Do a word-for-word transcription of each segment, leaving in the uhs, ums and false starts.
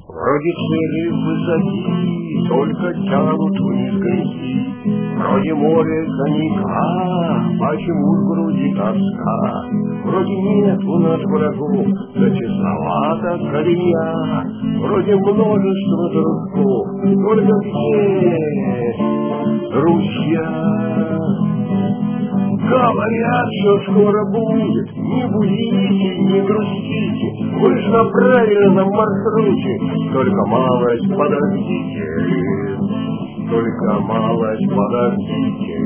Вроде цели высоки, только тянут вниз грехи. Вроде море коньяка, почему в груди тоска? Вроде нет у нас врагов, да тесновато колея. Вроде множество дружков, только где друзья? Говорят, что скоро будет, не будите, не грустите, вы же на правильном маршруте, только малость подождите, только малость подождите.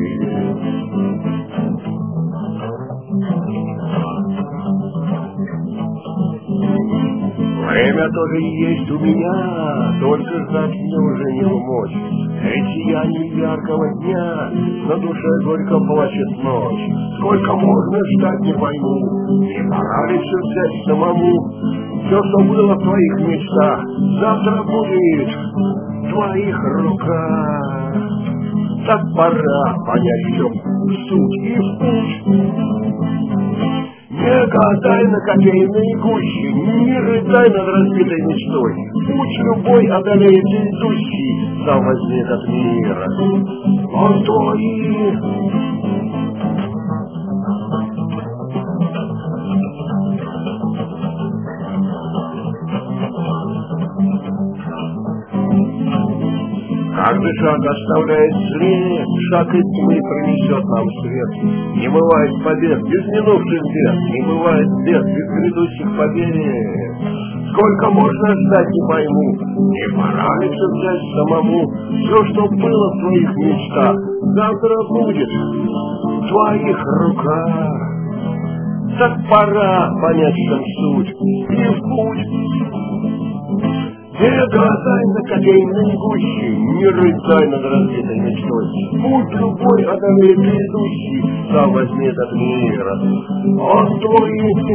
Время тоже есть у меня, только ждать мне уже не умочь. Ведь сияние яркого дня, на душе горько плачет ночь. Сколько можно ждать, не пойму, не пора ли все взять самому? Все, что было в твоих мечтах, завтра будет в твоих руках. Так пора понять все в суть и в путь. Не гадай на кофейной гуще, не рыдай над разбитой мечтой. Путь любой одолеет идущий, сам возьмет от мира. Вот то и... Каждый шаг оставляет след, шаг из тьмы принесет нам свет. Не бывает побед без минувших бед, не бывает бед без грядущих побед. Сколько можно ждать, не пойму, не пора ли все взять самому? Все, что было в твоих мечтах, завтра будет в твоих руках. Так пора понять, в чем суть, и в путь. Не гадай на кофейной гуще, не рыдай над разбитой мечтой. Путь любой одолеет идущий, сам возьмет от мира. Он твой